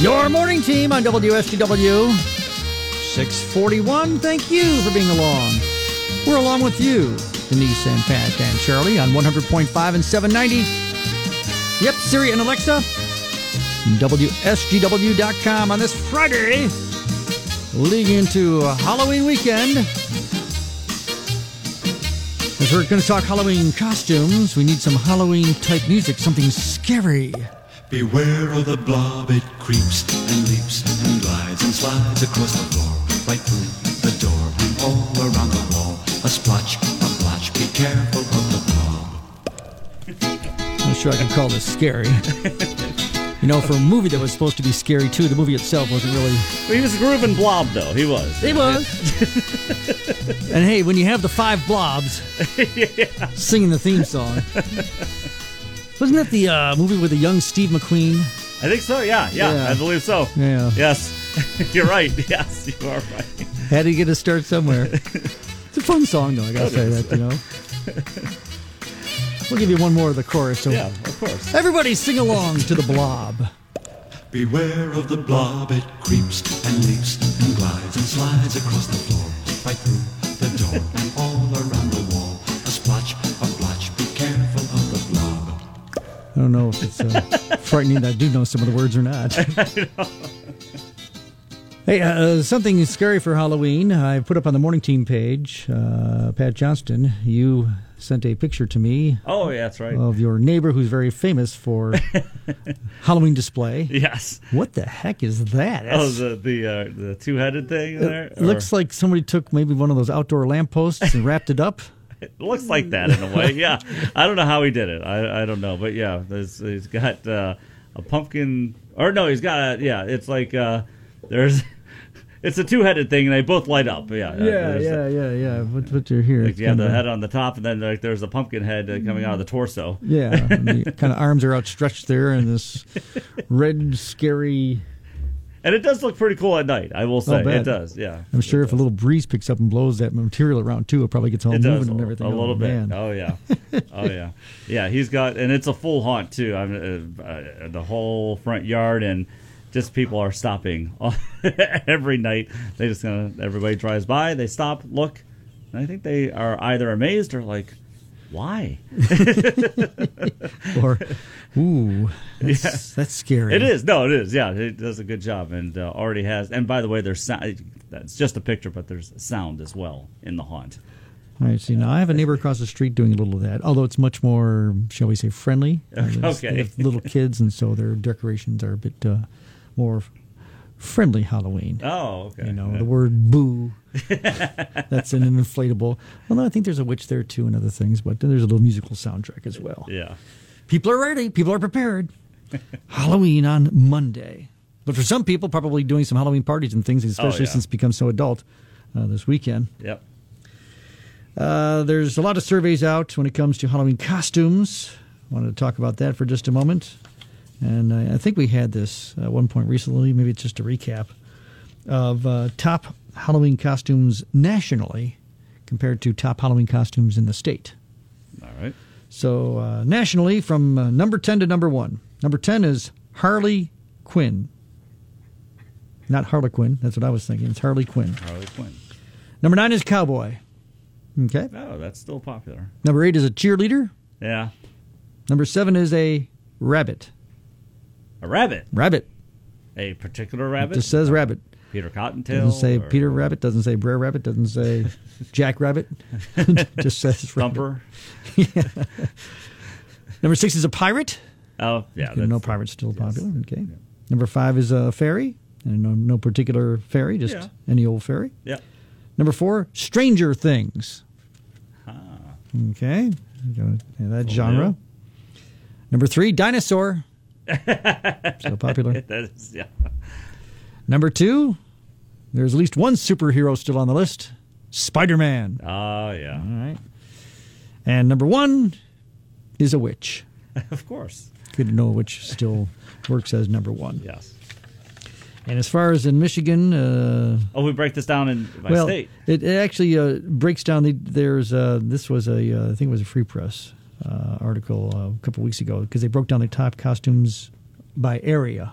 Your morning team on WSGW 641. Thank you for being along. We're along with you, Denise and Pat and Charlie on 100.5 and 790. Yep, Siri and Alexa. WSGW.com on this Friday, leading into a Halloween weekend. As we're going to talk Halloween costumes, we need some Halloween-type music, something scary. Beware of the blob, it creeps and leaps and glides and slides across the floor, right through the door and all around the wall. A splotch, a blotch, be careful of the blob. I'm sure I can call this scary. You know, for a movie that was supposed to be scary, too, the movie itself wasn't really... Well, he was a grooving blob, though. He was. He was. And hey, when you have the 5 blobs singing the theme song... Wasn't that the movie with the young Steve McQueen? I think so, yeah, I believe so. Yeah. Yes, you're right. Yes, you are right. Had to get a start somewhere. It's a fun song, though, I gotta say that, you know. We'll give you one more of the chorus. So yeah, of course. Everybody sing along to the blob. Beware of the blob, it creeps and leaps and glides and slides across the floor, right through the door and all around the wall. A splotch, a blotch, be careful of the blob. I don't know if it's frightening. I do know some of the words or not. Hey, something scary for Halloween. I put up on the morning team page. Pat Johnston, you sent a picture to me. Oh, yeah, that's right. Of your neighbor who's very famous for Halloween display. Yes. What the heck is that? The two-headed thing there? It looks like somebody took maybe one of those outdoor lampposts and wrapped it up. It looks like that in a way, yeah. I don't know how he did it. I don't know. But, yeah, he's got a pumpkin. Or, no, he's got it's like there's... It's a two-headed thing, and they both light up. Yeah. What you're here. Like you have the head on the top, and then there's a pumpkin head coming out of the torso. Yeah. The kind of arms are outstretched there, and this red, scary... And it does look pretty cool at night, I will say. It does, yeah. I'm sure if a little breeze picks up and blows that material around, too, it probably gets all moving and everything. A little bit. Man. Oh, yeah. Oh, yeah. Yeah, he's got... And it's a full haunt, too. I mean, the whole front yard, and just people are stopping every night. They just everybody drives by, they stop, look, and I think they are either amazed or like, why? Or, ooh, that's scary. It is. No, it is. Yeah, it does a good job, and already has. And by the way, there's sound. That's just a picture, but there's sound as well in the haunt. All right. See, now I have a neighbor across the street doing a little of that, although it's much more, shall we say, friendly. Okay. They have little kids, and so their decorations are a bit more friendly Halloween. Oh, okay. You know, the word boo. That's an inflatable. Well, no, I think there's a witch there, too, and other things, but then there's a little musical soundtrack as well. Yeah. People are ready. People are prepared. Halloween on Monday. But for some people, probably doing some Halloween parties and things, especially since it's become so adult this weekend. Yep. There's a lot of surveys out when it comes to Halloween costumes. I wanted to talk about that for just a moment. And I think we had this at one point recently. Maybe it's just a recap of top Halloween costumes nationally compared to top Halloween costumes in the state. All right. So nationally, from number 10 to number 1. Number 10 is Harley Quinn. Not Harlequin. That's what I was thinking. It's Harley Quinn. Harley Quinn. Number 9 is Cowboy. Okay. Oh, that's still popular. Number 8 is a cheerleader. Yeah. Number 7 is a rabbit. A rabbit? Rabbit. A particular rabbit? It just says rabbit. Peter Cottontail? Doesn't say Peter Rabbit. Doesn't say Brer Rabbit. Doesn't say Jack Rabbit. Just says Thumper. Yeah. Number 6 is a pirate. Oh, yeah. No pirate's still popular. Okay. Yeah. Number 5 is a fairy. And no particular fairy, just any old fairy. Yeah. Number 4, Stranger Things. Ah. Okay. That genre. New. Number 3, Dinosaur. Still popular. That is, yeah. Number 2, there's at least one superhero still on the list, Spider-Man. Oh, yeah. All right. And number 1 is a witch. Of course. Good to know which still works as number 1. Yes. And as far as in Michigan... we break this down by state. It actually breaks down... this was I think it was a Free Press article a couple weeks ago, because they broke down the top costumes by area.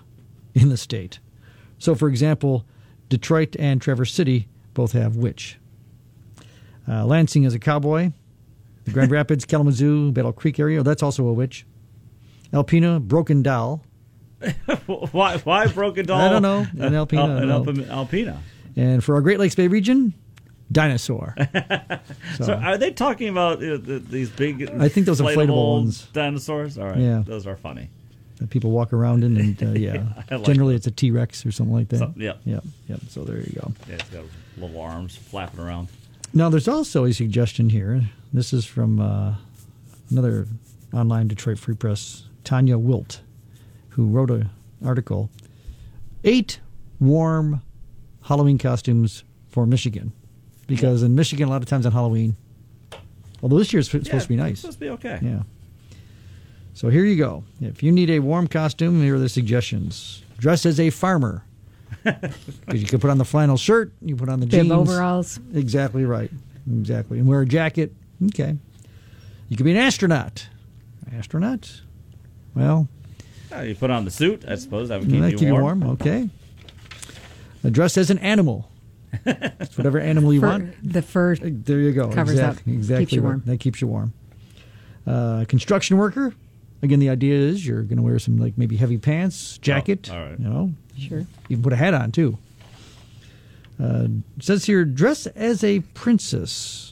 in the state. So, for example, Detroit and Traverse City both have witch. Lansing is a cowboy. The Grand Rapids, Kalamazoo, Battle Creek area, that's also a witch. Alpena, Broken Doll. Why Broken Doll? I don't know. In Alpena. I don't know. Alpena. And for our Great Lakes Bay region, Dinosaur. So are they talking about these big? I think those inflatable ones. Dinosaurs. All right. Yeah. Those are funny. That people walk around in, and yeah, like generally it's a T-Rex or something like that. So, yeah. Yep. So there you go. Yeah, it's got little arms flapping around. Now there's also a suggestion here. This is from another online Detroit Free Press, Tanya Wilt, who wrote an article. 8 warm Halloween costumes for Michigan. Because in Michigan, a lot of times on Halloween, although this year is supposed to be nice. It's supposed to be okay. Yeah. So here you go. If you need a warm costume, here are the suggestions. Dress as a farmer. Because you can put on the flannel shirt, you put on the jeans. Bib overalls. Exactly right. Exactly. And wear a jacket. Okay. You could be an astronaut. Astronaut? Well, you put on the suit, I suppose. That would keep you you warm. Okay. Dress as an animal. It's whatever animal you want. The fur. There you go. Covers up. Exactly. Keeps you warm. That keeps you warm. Construction worker. Again, the idea is you're going to wear some like maybe heavy pants, jacket. Oh, all right. You know, Sure. you can put a hat on too. It says here, dress as a princess.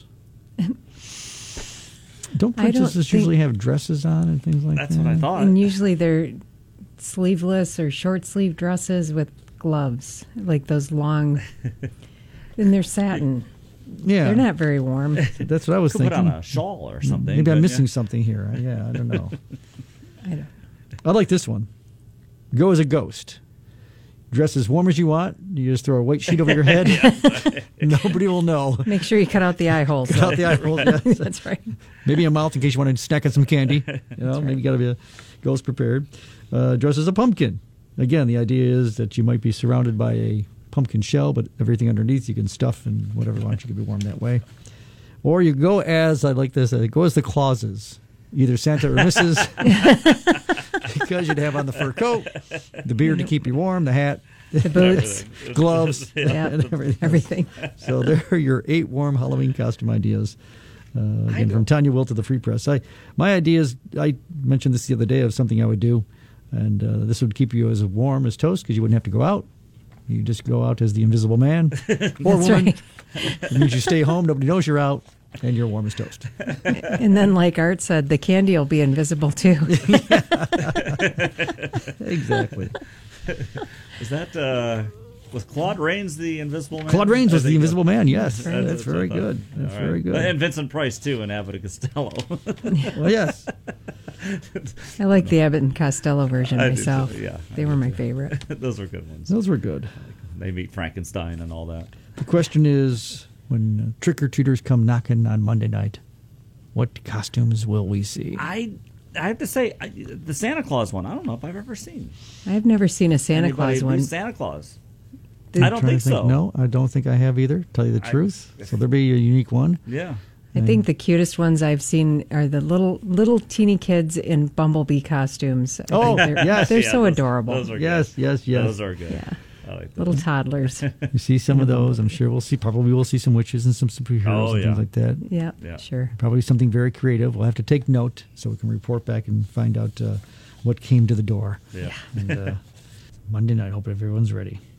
Don't princesses usually have dresses on and things like that? That's what I thought. And usually they're sleeveless or short sleeve dresses with gloves, like those long. And they're satin. Yeah. They're not very warm. That's what I was Could put thinking. on a shawl or something. Maybe I'm but, missing something here. Yeah, I don't know. I don't. I like this one. Go as a ghost. Dress as warm as you want. You just throw a white sheet over your head. Nobody will know. Make sure you cut out the eye holes. Cut out the eye holes. Yes. That's right. Maybe a mouth in case you want to snack on some candy. Maybe you got to be a ghost prepared. Dress as a pumpkin. Again, the idea is that you might be surrounded by a pumpkin shell, but everything underneath you can stuff and whatever you want. You can be warm that way. Or you go as, I like this, go as the Clauses. Either Santa or Mrs. Because you'd have on the fur coat, the beard to keep you warm, the hat, The boots. gloves, Yeah. and Everything. So there are your 8 warm Halloween costume ideas. Again, from Tanya Wilt of the Free Press. My idea is, I mentioned this the other day of something I would do, and this would keep you as warm as toast because you wouldn't have to go out. You just go out as the Invisible Man or That's woman. right. It means you stay home, nobody knows you're out, and you're warm as toast. And then, like Art said, the candy will be invisible too. Exactly. Is that was Claude Rains the Invisible Man? Claude Rains was the I think Invisible Man, yes. Right. That's very good. That's All right. very good. And Vincent Price, too, in Abbott and Costello. Well, yes. I like the Abbott and Costello version I do myself. too, yeah. They were my favorite. Those were good ones. Those were good. They meet Frankenstein and all that. The question is, when trick-or-treaters come knocking on Monday night, what costumes will we see? I have to say, the Santa Claus one, I don't know if I've ever seen. I've never seen a Santa Anybody Claus do one. Santa Claus. Did- I don't Trying think to so. No, I don't think I have either, tell you the truth. So there'll be a unique one. Yeah. I think the cutest ones I've seen are the little teeny kids in bumblebee costumes. I Oh, think they're, yes. they're Yeah, so those- adorable. Those are Yes, good. yes, yes. Those are good. Yeah. I like those. Little toddlers. You see some of those. I'm sure we'll see. Probably we'll see some witches and some superheroes Oh, and yeah. things like that. Yeah, Yeah. sure. Probably something very creative. We'll have to take note so we can report back and find out what came to the door. Yeah. And Monday night, hope everyone's ready.